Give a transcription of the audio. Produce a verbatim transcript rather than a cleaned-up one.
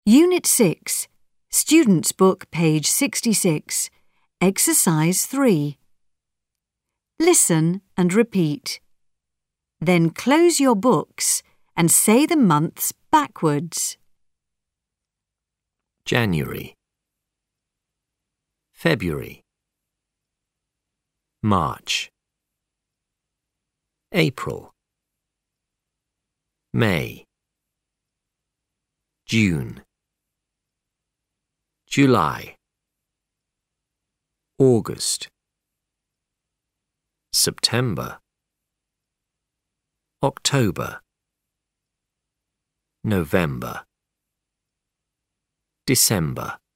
Unit six, Student's Book, page sixty-six, Exercise three. Listen and repeat. Then close your books and say the months backwards. January, February, March, April, May, June, July, August, September, October, November, December.